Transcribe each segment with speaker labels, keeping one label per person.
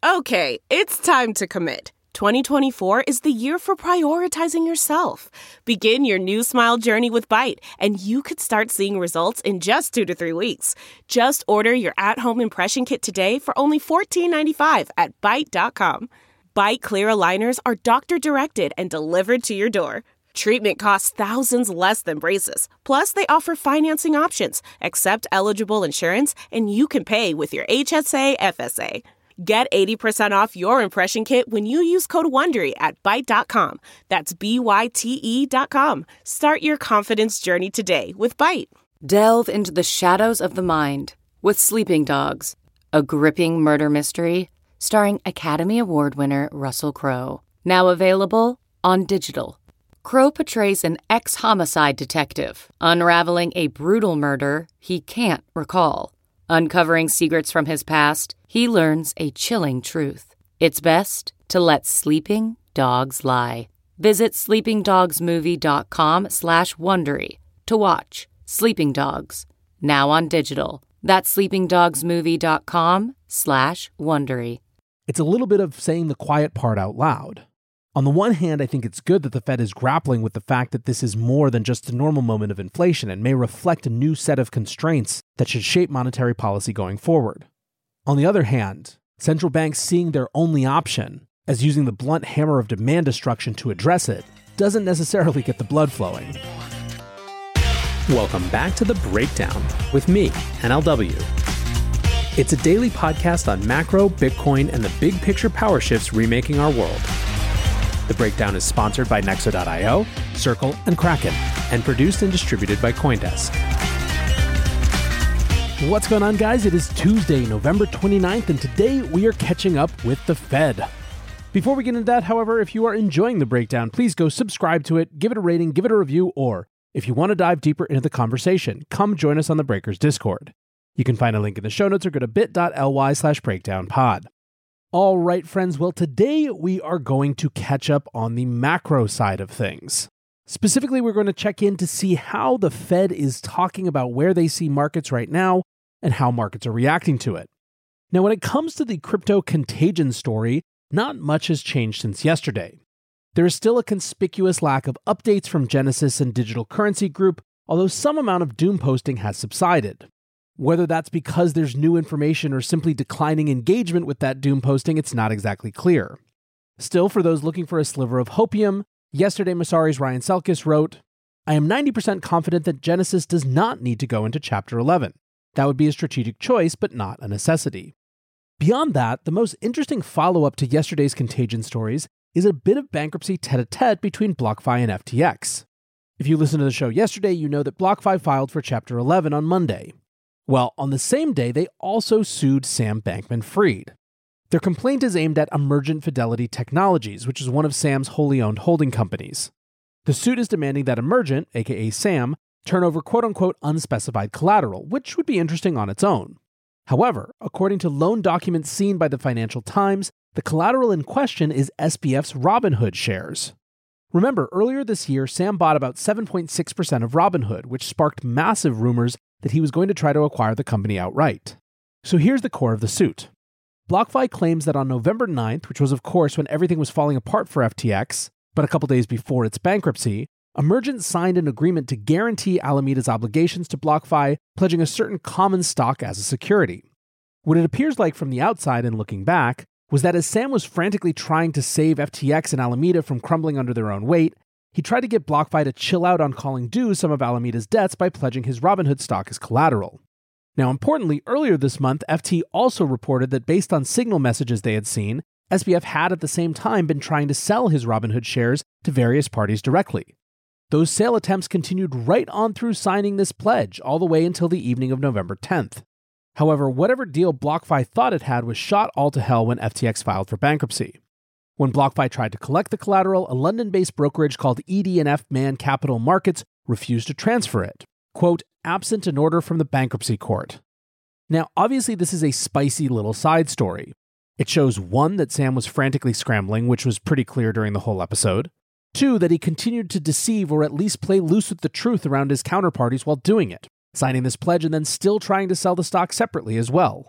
Speaker 1: Okay, it's time to commit. 2024 is the year for prioritizing yourself. Begin your new smile journey with Byte, and you could start seeing results in just 2 to 3 weeks. Just order your at-home impression kit today for only $14.95 at Byte.com. Byte Clear aligners are doctor-directed and delivered to your door. Treatment costs thousands less than braces. Plus, they offer financing options, accept eligible insurance, and you can pay with your HSA, FSA. Get 80% off your impression kit when you use code WONDERY at Byte.com. That's BYTE.com. Start your confidence journey today with Byte.
Speaker 2: Delve into the shadows of the mind with Sleeping Dogs, a gripping murder mystery starring Academy Award winner Russell Crowe. Now available on digital. Crowe portrays an ex-homicide detective unraveling a brutal murder he can't recall. Uncovering secrets from his past, he learns a chilling truth. It's best to let sleeping dogs lie. Visit sleepingdogsmovie.com/Wondery to watch Sleeping Dogs, now on digital. That's sleepingdogsmovie.com/Wondery.
Speaker 3: It's a little bit of saying the quiet part out loud. On the one hand, I think it's good that the Fed is grappling with the fact that this is more than just a normal moment of inflation and may reflect a new set of constraints that should shape monetary policy going forward. On the other hand, central banks seeing their only option as using the blunt hammer of demand destruction to address it doesn't necessarily get the blood flowing.
Speaker 4: Welcome back to The Breakdown with me, NLW. It's a daily podcast on macro, Bitcoin, and the big picture power shifts remaking our world. The Breakdown is sponsored by Nexo.io, Circle, and Kraken, and produced and distributed by CoinDesk.
Speaker 3: What's going on, guys? It is Tuesday, November 29th, and today we are catching up with the Fed. Before we get into that, however, if you are enjoying The Breakdown, please go subscribe to it, give it a rating, give it a review, or if you want to dive deeper into the conversation, come join us on the Breakers Discord. You can find a link in the show notes or go to bit.ly/breakdownpod. All right, friends. Well, today we are going to catch up on the macro side of things. Specifically, we're going to check in to see how the Fed is talking about where they see markets right now and how markets are reacting to it. Now, when it comes to the crypto contagion story, not much has changed since yesterday. There is still a conspicuous lack of updates from Genesis and Digital Currency Group, although some amount of doom posting has subsided. Whether that's because there's new information or simply declining engagement with that doom posting, it's not exactly clear. Still, for those looking for a sliver of hopium, yesterday Messari's Ryan Selkis wrote, "I am 90% confident that Genesis does not need to go into Chapter 11. That would be a strategic choice, but not a necessity." Beyond that, the most interesting follow-up to yesterday's contagion stories is a bit of bankruptcy tete-a-tete between BlockFi and FTX. If you listened to the show yesterday, you know that BlockFi filed for Chapter 11 on Monday. Well, on the same day, they also sued Sam Bankman-Fried. Their complaint is aimed at Emergent Fidelity Technologies, which is one of Sam's wholly owned holding companies. The suit is demanding that Emergent, aka Sam, turn over quote-unquote unspecified collateral, which would be interesting on its own. However, according to loan documents seen by the Financial Times, the collateral in question is SBF's Robinhood shares. Remember, earlier this year, Sam bought about 7.6% of Robinhood, which sparked massive rumors that he was going to try to acquire the company outright. So here's the core of the suit. BlockFi claims that on November 9th, which was of course when everything was falling apart for FTX, but a couple days before its bankruptcy, Emergent signed an agreement to guarantee Alameda's obligations to BlockFi, pledging a certain common stock as a security. What it appears like from the outside and looking back was that as Sam was frantically trying to save FTX and Alameda from crumbling under their own weight, he tried to get BlockFi to chill out on calling due some of Alameda's debts by pledging his Robinhood stock as collateral. Now, importantly, earlier this month, FT also reported that based on signal messages they had seen, SBF had at the same time been trying to sell his Robinhood shares to various parties directly. Those sale attempts continued right on through signing this pledge, all the way until the evening of November 10th. However, whatever deal BlockFi thought it had was shot all to hell when FTX filed for bankruptcy. When BlockFi tried to collect the collateral, a London-based brokerage called ED&F Man Capital Markets refused to transfer it, quote, absent an order from the bankruptcy court. Now, obviously, this is a spicy little side story. It shows, one, that Sam was frantically scrambling, which was pretty clear during the whole episode. Two, that he continued to deceive or at least play loose with the truth around his counterparties while doing it, signing this pledge and then still trying to sell the stock separately as well.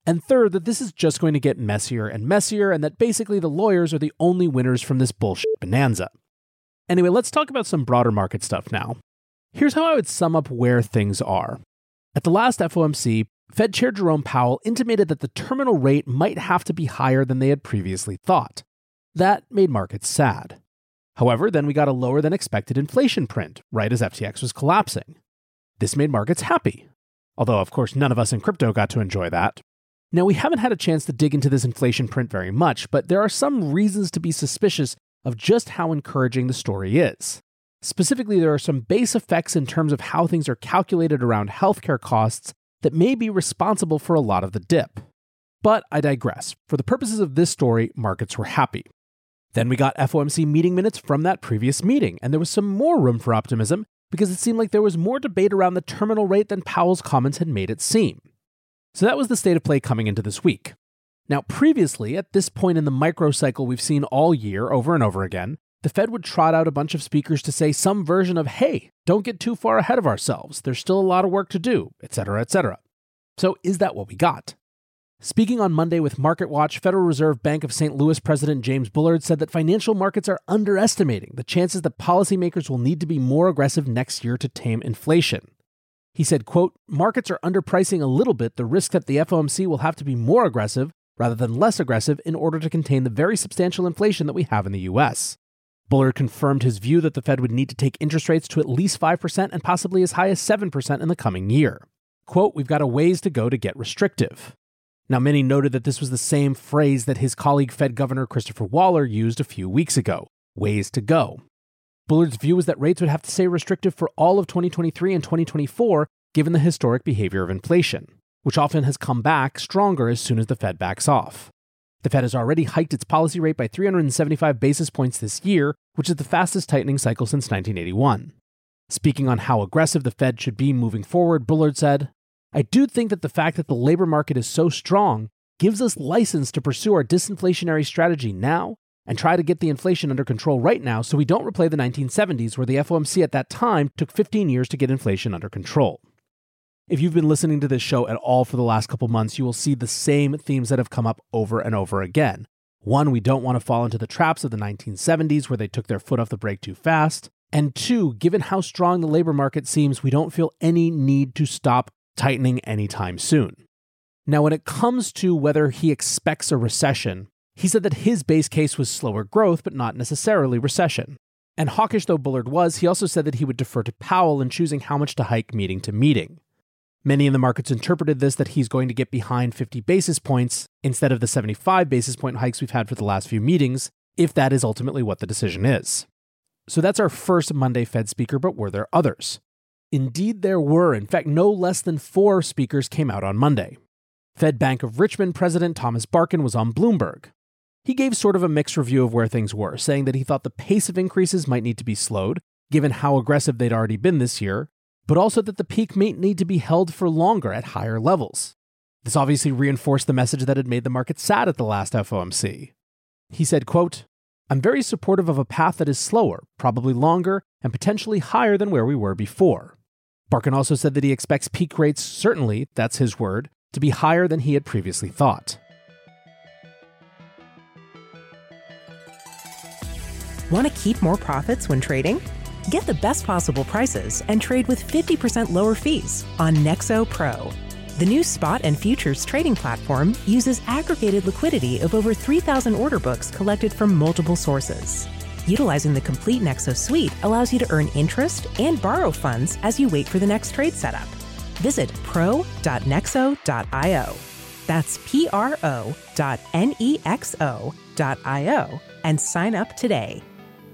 Speaker 3: And third, that this is just going to get messier and messier, and that basically the lawyers are the only winners from this bullshit bonanza. Anyway, let's talk about some broader market stuff now. Here's how I would sum up where things are. At the last FOMC, Fed Chair Jerome Powell intimated that the terminal rate might have to be higher than they had previously thought. That made markets sad. However, then we got a lower than expected inflation print, right as FTX was collapsing. This made markets happy. Although, of course, none of us in crypto got to enjoy that. Now, we haven't had a chance to dig into this inflation print very much, but there are some reasons to be suspicious of just how encouraging the story is. Specifically, there are some base effects in terms of how things are calculated around healthcare costs that may be responsible for a lot of the dip. But I digress. For the purposes of this story, markets were happy. Then we got FOMC meeting minutes from that previous meeting, and there was some more room for optimism because it seemed like there was more debate around the terminal rate than Powell's comments had made it seem. So that was the state of play coming into this week. Now, previously, at this point in the microcycle we've seen all year over and over again, the Fed would trot out a bunch of speakers to say some version of, hey, don't get too far ahead of ourselves, there's still a lot of work to do, etc., etc. So is that what we got? Speaking on Monday with MarketWatch, Federal Reserve Bank of St. Louis President James Bullard said that financial markets are underestimating the chances that policymakers will need to be more aggressive next year to tame inflation. He said, quote, markets are underpricing a little bit the risk that the FOMC will have to be more aggressive rather than less aggressive in order to contain the very substantial inflation that we have in the US. Bullard confirmed his view that the Fed would need to take interest rates to at least 5% and possibly as high as 7% in the coming year. Quote, we've got a ways to go to get restrictive. Now, many noted that this was the same phrase that his colleague Fed Governor Christopher Waller used a few weeks ago, ways to go. Bullard's view was that rates would have to stay restrictive for all of 2023 and 2024, given the historic behavior of inflation, which often has come back stronger as soon as the Fed backs off. The Fed has already hiked its policy rate by 375 basis points this year, which is the fastest tightening cycle since 1981. Speaking on how aggressive the Fed should be moving forward, Bullard said, I do think that the fact that the labor market is so strong gives us license to pursue our disinflationary strategy now and try to get the inflation under control right now so we don't replay the 1970s where the FOMC at that time took 15 years to get inflation under control. If you've been listening to this show at all for the last couple months, you will see the same themes that have come up over and over again. One, we don't want to fall into the traps of the 1970s where they took their foot off the brake too fast. And two, given how strong the labor market seems, we don't feel any need to stop tightening anytime soon. Now, when it comes to whether he expects a recession, he said that his base case was slower growth, but not necessarily recession. And hawkish though Bullard was, he also said that he would defer to Powell in choosing how much to hike meeting to meeting. Many in the markets interpreted this that he's going to get behind 50 basis points instead of the 75 basis point hikes we've had for the last few meetings, if that is ultimately what the decision is. So that's our first Monday Fed speaker, but were there others? Indeed, there were. In fact, no less than 4 speakers came out on Monday. Fed Bank of Richmond President Thomas Barkin was on Bloomberg. He gave sort of a mixed review of where things were, saying that he thought the pace of increases might need to be slowed, given how aggressive they'd already been this year, but also that the peak may need to be held for longer at higher levels. This obviously reinforced the message that had made the market sad at the last FOMC. He said, quote, I'm very supportive of a path that is slower, probably longer, and potentially higher than where we were before. Barkin also said that he expects peak rates, certainly, that's his word, to be higher than he had previously thought.
Speaker 5: Want to keep more profits when trading? Get the best possible prices and trade with 50% lower fees on Nexo Pro. The new spot and futures trading platform uses aggregated liquidity of over 3,000 order books collected from multiple sources. Utilizing the complete Nexo suite allows you to earn interest and borrow funds as you wait for the next trade setup. Visit pro.nexo.io. That's pro.nexo.io and sign up today.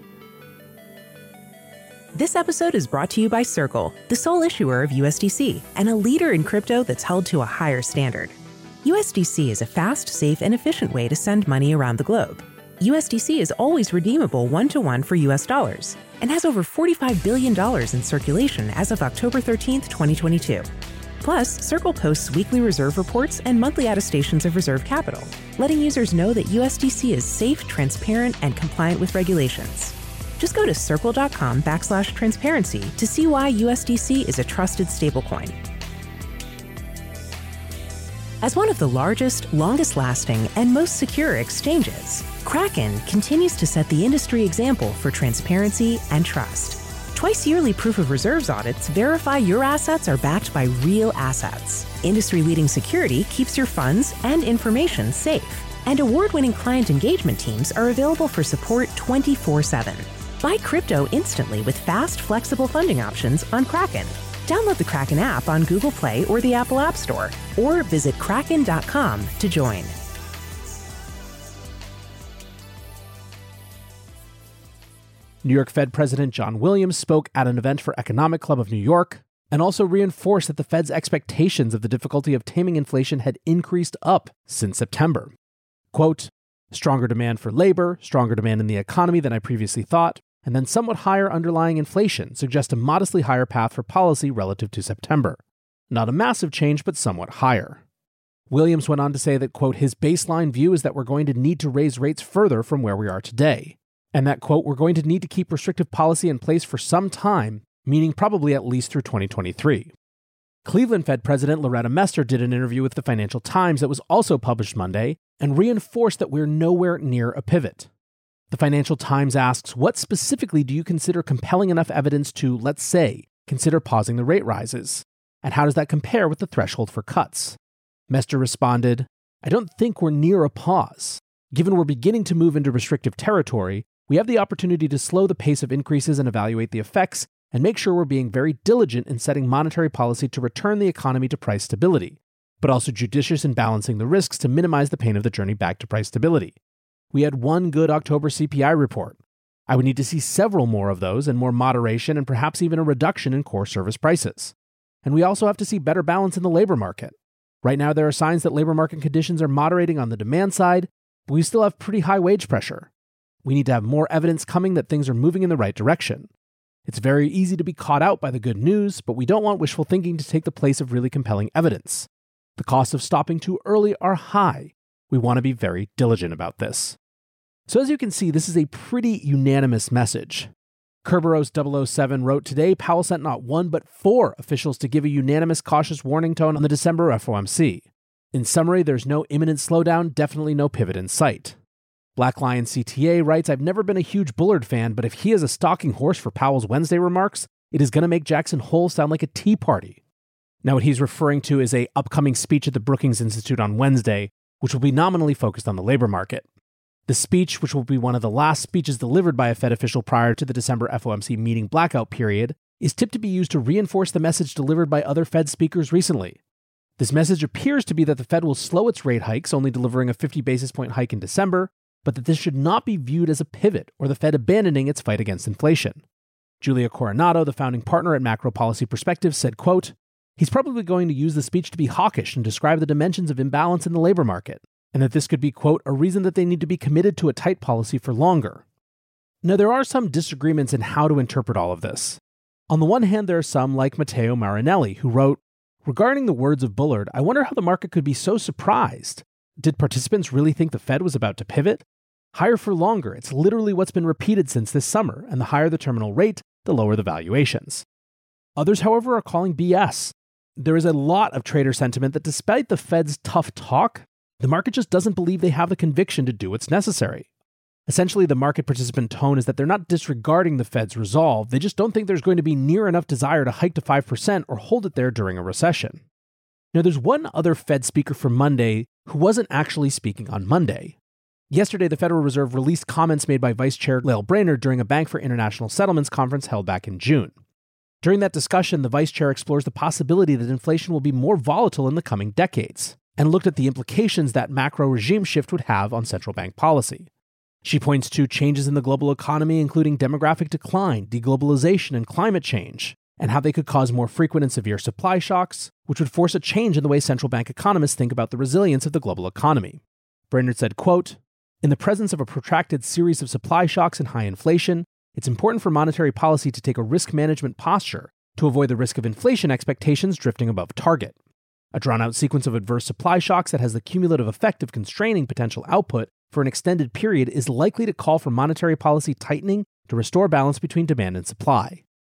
Speaker 5: This episode is brought to you by Circle, the sole issuer of USDC and a leader in crypto that's held to a higher standard. USDC is a fast, safe, and efficient way to send money around the globe. USDC is always redeemable one-to-one for US dollars and has over $45 billion in circulation as of October 13, 2022. Plus, Circle posts weekly reserve reports and monthly attestations of reserve capital, letting users know that USDC is safe, transparent, and compliant with regulations. Just go to circle.com/transparency to see why USDC is a trusted stablecoin. As one of the largest, longest-lasting, and most secure exchanges, Kraken continues to set the industry example for transparency and trust. Twice-yearly proof of reserves audits verify your assets are backed by real assets. Industry-leading security keeps your funds and information safe. And award-winning client engagement teams are available for support 24/7. Buy crypto instantly with fast, flexible funding options on Kraken. Download the Kraken app on Google Play or the Apple App Store, or visit kraken.com to join.
Speaker 3: New York Fed President John Williams spoke at an event for Economic Club of New York and also reinforced that the Fed's expectations of the difficulty of taming inflation had increased up since September. Quote, stronger demand for labor, stronger demand in the economy than I previously thought, and then somewhat higher underlying inflation suggest a modestly higher path for policy relative to September. Not a massive change, but somewhat higher. Williams went on to say that, quote, his baseline view is that we're going to need to raise rates further from where we are today, and that, quote, we're going to need to keep restrictive policy in place for some time, meaning probably at least through 2023. Cleveland Fed President Loretta Mester did an interview with the Financial Times that was also published Monday and reinforced that we're nowhere near a pivot. The Financial Times asks, what specifically do you consider compelling enough evidence to, let's say, consider pausing the rate rises? And how does that compare with the threshold for cuts? Mester responded, I don't think we're near a pause. Given we're beginning to move into restrictive territory, we have the opportunity to slow the pace of increases and evaluate the effects and make sure we're being very diligent in setting monetary policy to return the economy to price stability, but also judicious in balancing the risks to minimize the pain of the journey back to price stability. We had one good October CPI report. I would need to see several more of those and more moderation and perhaps even a reduction in core service prices. And we also have to see better balance in the labor market. Right now, there are signs that labor market conditions are moderating on the demand side, but we still have pretty high wage pressure. We need to have more evidence coming that things are moving in the right direction. It's very easy to be caught out by the good news, but we don't want wishful thinking to take the place of really compelling evidence. The costs of stopping too early are high. We want to be very diligent about this. So as you can see, this is a pretty unanimous message. Kerberos 007 wrote, today Powell sent not one but 4 officials to give a unanimous cautious warning tone on the December FOMC. In summary, there's no imminent slowdown, definitely no pivot in sight. Black Lion CTA writes, I've never been a huge Bullard fan, but if he is a stalking horse for Powell's Wednesday remarks, it is going to make Jackson Hole sound like a tea party. Now what he's referring to is a upcoming speech at the Brookings Institute on Wednesday, which will be nominally focused on the labor market. The speech, which will be one of the last speeches delivered by a Fed official prior to the December FOMC meeting blackout period, is tipped to be used to reinforce the message delivered by other Fed speakers recently. This message appears to be that the Fed will slow its rate hikes, only delivering a 50 basis point hike in December, but that this should not be viewed as a pivot or the Fed abandoning its fight against inflation. Julia Coronado, the founding partner at Macro Policy Perspectives, said, quote, he's probably going to use the speech to be hawkish and describe the dimensions of imbalance in the labor market, and that this could be, quote, a reason that they need to be committed to a tight policy for longer. Now, there are some disagreements in how to interpret all of this. On the one hand, there are some like Matteo Marinelli, who wrote, regarding the words of Bullard, I wonder how the market could be so surprised. Did participants really think the Fed was about to pivot? Higher for longer, it's literally what's been repeated since this summer, and the higher the terminal rate, the lower the valuations. Others, however, are calling BS. There is a lot of trader sentiment that despite the Fed's tough talk, the market just doesn't believe they have the conviction to do what's necessary. Essentially, the market participant tone is that they're not disregarding the Fed's resolve, they just don't think there's going to be near enough desire to hike to 5% or hold it there during a recession. Now, there's one other Fed speaker for Monday who wasn't actually speaking on Monday. Yesterday, the Federal Reserve released comments made by Vice Chair Lael Brainard during a Bank for International Settlements conference held back in June. During that discussion, the Vice Chair explores the possibility that inflation will be more volatile in the coming decades, and looked at the implications that macro regime shift would have on central bank policy. She points to changes in the global economy, including demographic decline, deglobalization, and climate change, and how they could cause more frequent and severe supply shocks, which would force a change in the way central bank economists think about the resilience of the global economy. Brainard said, quote, in the presence of a protracted series of supply shocks and high inflation, it's important for monetary policy to take a risk management posture to avoid the risk of inflation expectations drifting above target. A drawn-out sequence of adverse supply shocks that has the cumulative effect of constraining potential output for an extended period is likely to call for monetary policy tightening to restore balance between demand and supply.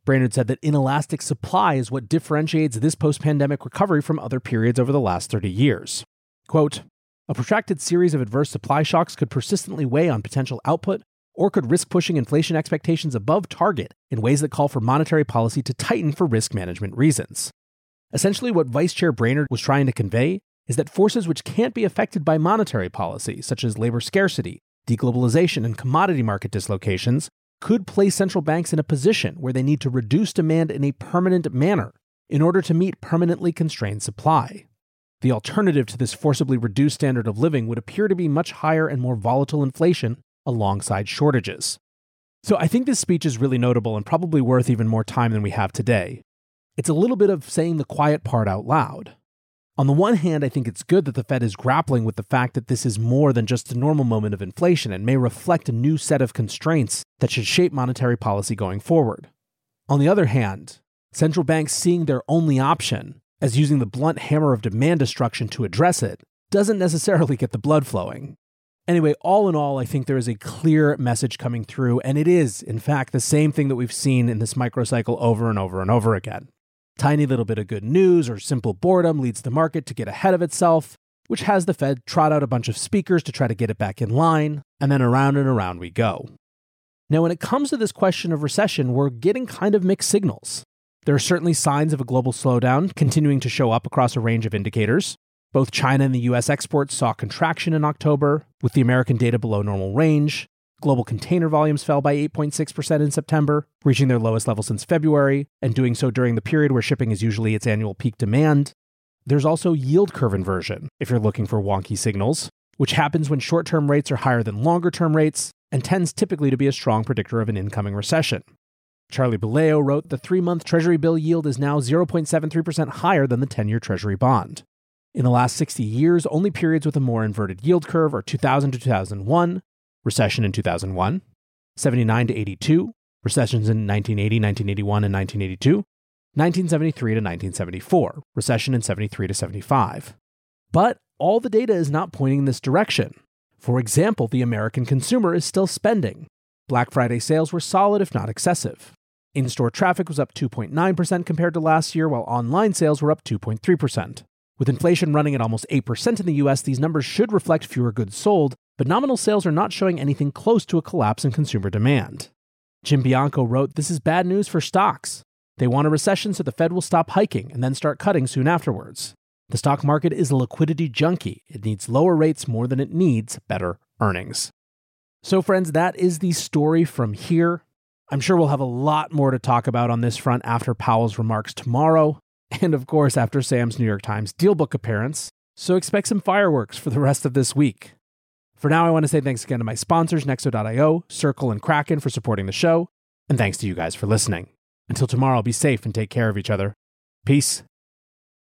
Speaker 3: Brainard said that inelastic supply is what differentiates this post-pandemic recovery from other periods over the last 30 years. Quote, a protracted series of adverse supply shocks could persistently weigh on potential output or could risk pushing inflation expectations above target in ways that call for monetary policy to tighten for risk management reasons. Essentially, what Vice Chair Brainard was trying to convey is that forces which can't be affected by monetary policy, such as labor scarcity, deglobalization, and commodity market dislocations, could place central banks in a position where they need to reduce demand in a permanent manner in order to meet permanently constrained supply. The alternative to this forcibly reduced standard of living would appear to be much higher and more volatile inflation alongside shortages. So I think this speech is really notable and probably worth even more time than we have today. It's a little bit of saying the quiet part out loud. On the one hand, I think it's good that the Fed is grappling with the fact that this is more than just a normal moment of inflation and may reflect a new set of constraints that should shape monetary policy going forward. On the other hand, central banks seeing their only option as using the blunt hammer of demand destruction to address it doesn't necessarily get the blood flowing. Anyway, all in all, I think there is a clear message coming through, and it is, in fact, the same thing that we've seen in this microcycle over and over and over again. Tiny little bit of good news or simple boredom leads the market to get ahead of itself, which has the Fed trot out a bunch of speakers to try to get it back in line, and then around and around we go. Now, when it comes to this question of recession, we're getting kind of mixed signals. There are certainly signs of a global slowdown continuing to show up across a range of indicators. Both China and the US exports saw contraction in October, with the American data below normal range. Global container volumes fell by 8.6% in September, reaching their lowest level since February, and doing so during the period where shipping is usually its annual peak demand. There's also yield curve inversion, if you're looking for wonky signals, which happens when short-term rates are higher than longer-term rates and tends typically to be a strong predictor of an incoming recession. Charlie Baleo wrote the 3-month Treasury bill yield is now 0.73% higher than the 10-year Treasury bond. In the last 60 years, only periods with a more inverted yield curve are 2000 to 2001, recession in 2001, 79 to 82, recessions in 1980, 1981, and 1982, 1973 to 1974, recession in 73 to 75. But all the data is not pointing in this direction. For example, the American consumer is still spending. Black Friday sales were solid, if not excessive. In-store traffic was up 2.9% compared to last year, while online sales were up 2.3%. With inflation running at almost 8% in the US, these numbers should reflect fewer goods sold, but nominal sales are not showing anything close to a collapse in consumer demand. Jim Bianco wrote, "This is bad news for stocks. They want a recession so the Fed will stop hiking and then start cutting soon afterwards. The stock market is a liquidity junkie. It needs lower rates more than it needs better earnings." So friends, that is the story from here. I'm sure we'll have a lot more to talk about on this front after Powell's remarks tomorrow, and of course after Sam's New York Times Dealbook appearance, so expect some fireworks for the rest of this week. For now, I want to say thanks again to my sponsors, Nexo.io, Circle, and Kraken for supporting the show, and thanks to you guys for listening. Until tomorrow, be safe and take care of each other. Peace.